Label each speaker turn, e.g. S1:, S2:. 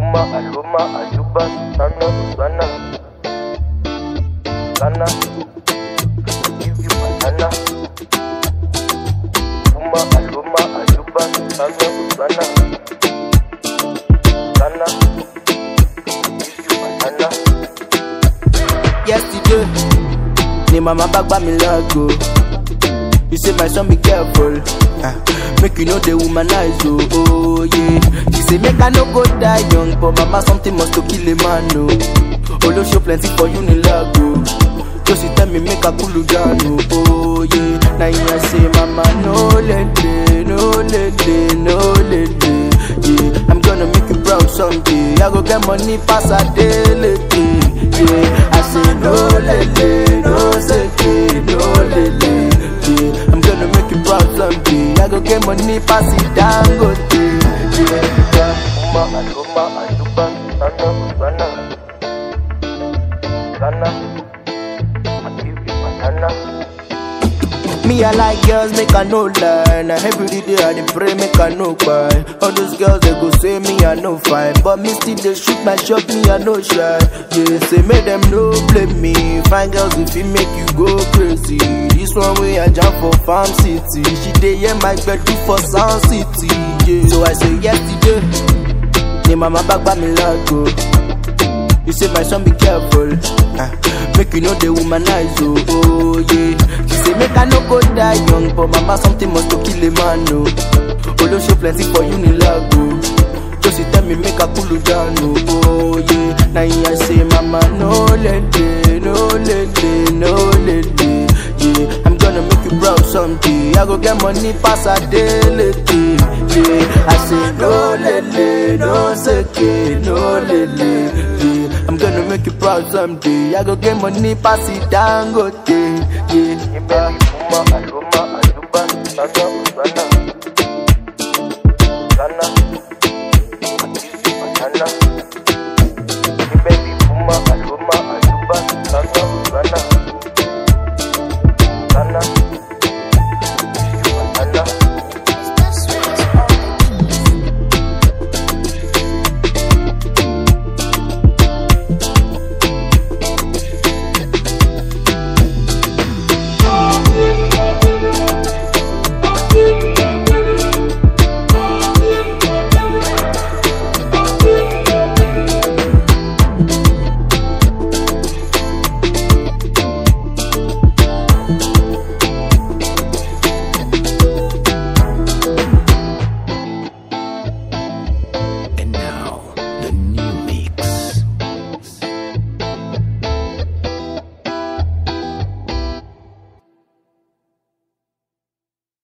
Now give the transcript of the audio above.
S1: Aluma, Aluba, Sana, give you banana. Aluma, Aluba, Sana, give you banana.
S2: Yesterday, ni mama back by me lago. You say my son be careful, make you know the womanize, oh yeah. She say make I no go die young, but mama something must to kill a man, no. Olo show plenty for you ni lago. So she tell me make a cool down, oh yeah. Now you say mama no lady, yeah. I'm gonna make you proud someday. I go get money pass a daily, yeah. I say no lady, no seki, no lady. Yeah, I'm gonna make you proud someday. I go get money, pass it down, go day. Yeah,
S1: Aluma, Aluba, Sana, give you banana.
S2: me I like girls, make I no lie. Now every day I dey pray, make I no cry. All those girls they go say me I no fine, but me still they shoot my shot, me I no shy. Yeah, say make them no blame me. Fine girls if it make you go crazy. This one way I jump for Farm City. She dey hear my bed do for Sound City. Yeah, so I say yesterday, ni mama back by me lago. You say my son be careful, make you know the womanize, oh yeah. She say make I no go die young, but mama something must to kill a man, no. Olo show plenty for you ni lago. So she tell me make a cool down, oh yeah. Now I say mama no lady, yeah. I'm gonna make you proud someday. I go get money pass a daily, yeah. I say no lady, no seki, no lady, yeah. I'm gonna make you proud someday. I go get money pass it down, go day, yeah.
S1: Aluma, Aluba, Sana.